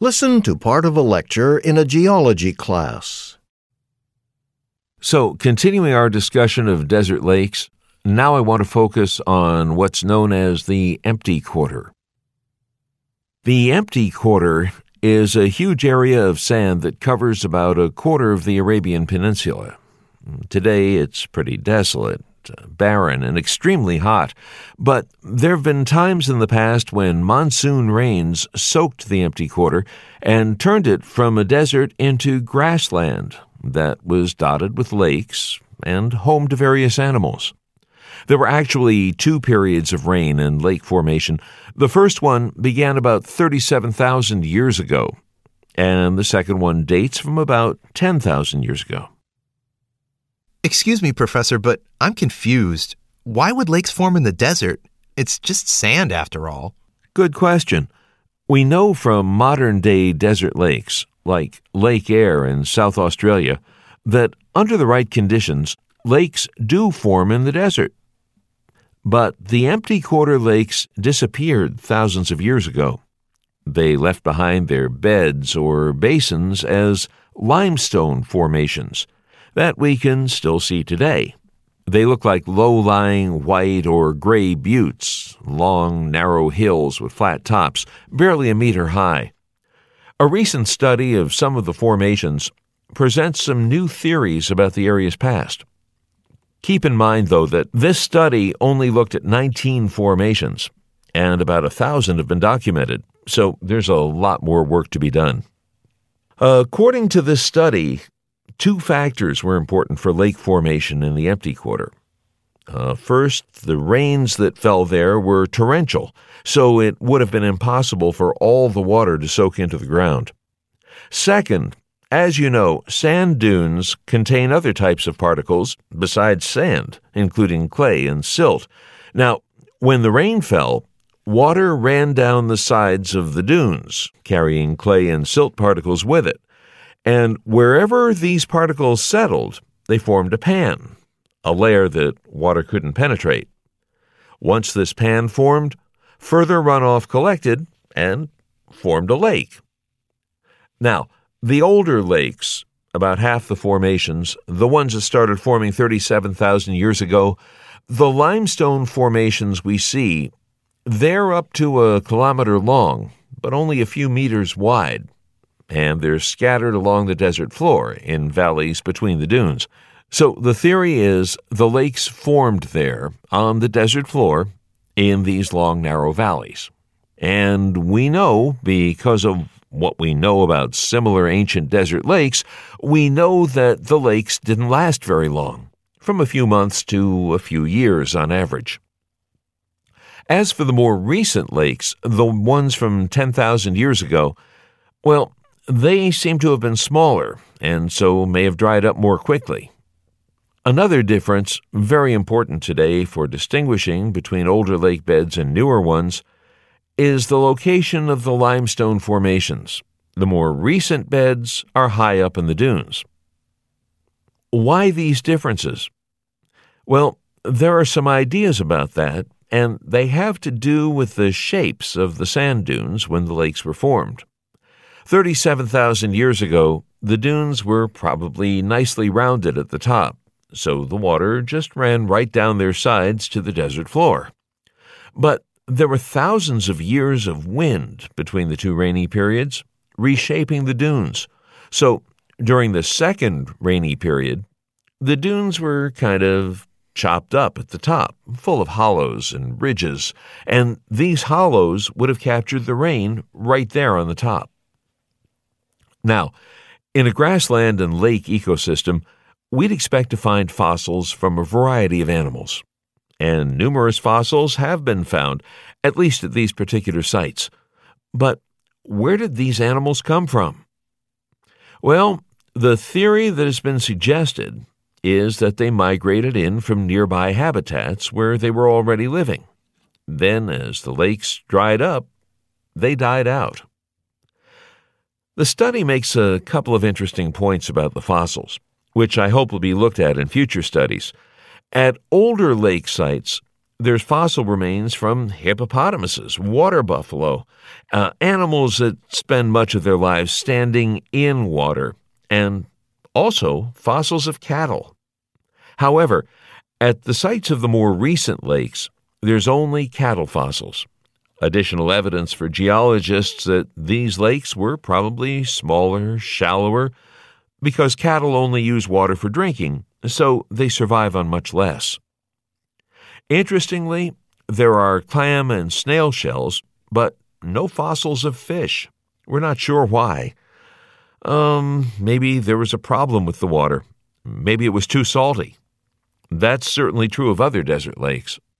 Listen to part of a lecture in a geology class. So, continuing our discussion of desert lakes, now I want to focus on what's known as the empty quarter. The empty quarter is a huge area of sand that covers about a quarter of the Arabian Peninsula. Today, it's pretty desolate, barren, and extremely hot, but there have been times in the past when monsoon rains soaked the empty quarter and turned it from a desert into grassland that was dotted with lakes and home to various animals. There were actually two periods of rain and lake formation. The first one began about 37,000 years ago, and the second one dates from about 10,000 years ago. Excuse me, Professor, but I'm confused. Why would lakes form in the desert? It's just sand, after all. Good question. We know from modern-day desert lakes, like Lake Eyre in South Australia, that under the right conditions, lakes do form in the desert. But the empty quarter lakes disappeared thousands of years ago. They left behind their beds or basins as limestone formations that we can still see today. They look like low-lying white or gray buttes, long, narrow hills with flat tops, barely a meter high. A recent study of some of the formations presents some new theories about the area's past. Keep in mind, though, that this study only looked at 19 formations, and about 1,000 have been documented, so there's a lot more work to be done. According to this study, two factors were important for lake formation in the empty quarter. First, the rains that fell there were torrential, so it would have been impossible for all the water to soak into the ground. Second, as you know, sand dunes contain other types of particles besides sand, including clay and silt. Now, when the rain fell, water ran down the sides of the dunes, carrying clay and silt particles with it. And wherever these particles settled, they formed a pan, a layer that water couldn't penetrate. Once this pan formed, further runoff collected and formed a lake. Now, the older lakes, about half the formations, the ones that started forming 37,000 years ago, the limestone formations we see, they're up to a kilometer long, but only a few meters wide. And they're scattered along the desert floor in valleys between the dunes. So the theory is the lakes formed there on the desert floor in these long, narrow valleys. And we know, because of what we know about similar ancient desert lakes, we know that the lakes didn't last very long, from a few months to a few years on average. As for the more recent lakes, the ones from 10,000 years ago, well, they seem to have been smaller, and so may have dried up more quickly. Another difference, very important today for distinguishing between older lake beds and newer ones, is the location of the limestone formations. The more recent beds are high up in the dunes. Why these differences? Well, there are some ideas about that, and they have to do with the shapes of the sand dunes when the lakes were formed. 37,000 years ago, the dunes were probably nicely rounded at the top, so the water just ran right down their sides to the desert floor. But there were thousands of years of wind between the two rainy periods, reshaping the dunes. So during the second rainy period, the dunes were kind of chopped up at the top, full of hollows and ridges, and these hollows would have captured the rain right there on the top. Now, in a grassland and lake ecosystem, we'd expect to find fossils from a variety of animals. And numerous fossils have been found, at least at these particular sites. But where did these animals come from? Well, the theory that has been suggested is that they migrated in from nearby habitats where they were already living. Then, as the lakes dried up, they died out. The study makes a couple of interesting points about the fossils, which I hope will be looked at in future studies. At older lake sites, there's fossil remains from hippopotamuses, water buffalo, animals that spend much of their lives standing in water, and also fossils of cattle. However, at the sites of the more recent lakes, there's only cattle fossils. Additional evidence for geologists that these lakes were probably smaller, shallower, because cattle only use water for drinking, so they survive on much less. Interestingly, there are clam and snail shells, but no fossils of fish. We're not sure why. Maybe there was a problem with the water. Maybe it was too salty. That's certainly true of other desert lakes.